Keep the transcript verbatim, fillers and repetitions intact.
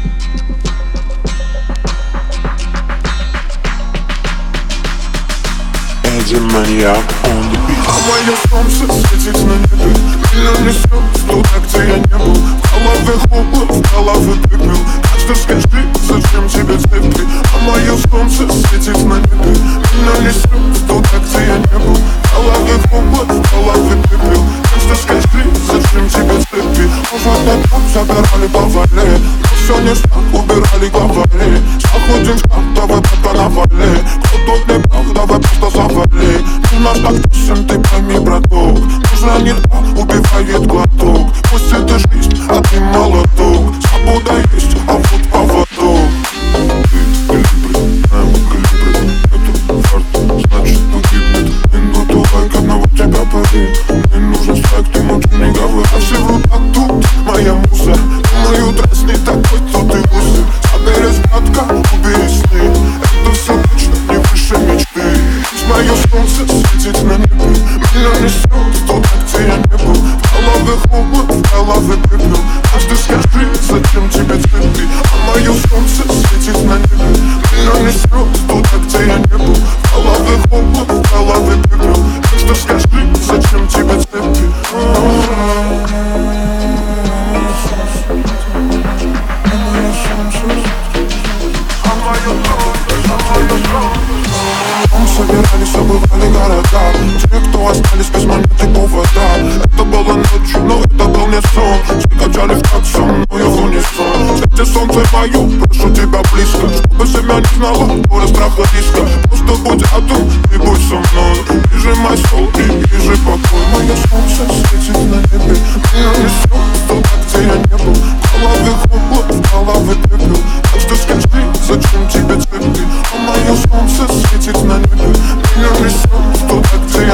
Эдди Маньяк on the beat. А мое солнце светит на небе, меня несет туда, где я не был. В голове хлопот, в голове пепел. Так что скажи, зачем тебе цепи? А мое солнце светит на небе, меня несет туда, где я не был. В голове хлопот, в голове пепел. Так что скажи, зачем тебе цепи? Может, это забирали по вале, но все не так, убирали главари. Заходим в шкаф, давай пока навали. Кто тут не прав, давай просто завали. Ты наш так тусим, ты пойми, браток. Нужна не та, убивает глоток. Пусть это жизнь, а ты молоток. Свобода есть, а вот поводок. Ты калибри, небо калибри. Это фарт, значит погибнет. Минуту лайк, одного тебя пари. Мне нужен страйк, ты молчи, не говори. А все врут, а тут моя муза. Мою дразни такой, кто ты лузер. Забери сгадка, убери сны. Это все точно не выше мечты. Мое солнце светит на небе, меня несет туда, где я не был. В голове хлопот, в голове пепел. Каждый скажи, зачем тебе цветы? А мое солнце светит на небе, меня несет туда, где я не был. В голове хлопот, в голове пепел. Каждый скажи, зачем тебе цветы? Собирались, обывали города. Те, кто остались без монеты повода. Это было ночью, но это был не сон. Все качали в такт со мною в унисон. Свети солнце мое, прошу тебя близко. Чтобы себя не знала, горы страха риска. Просто будь рядом и будь со мной. Прижимай стол и бежи покой. Мое солнце светит на небе, меня несет туда, где я не был. В голове хлопот, в голове пепел. Так что скажи, зачем тебе цветы? А мое солнце светит на небе, меня несет туда, где я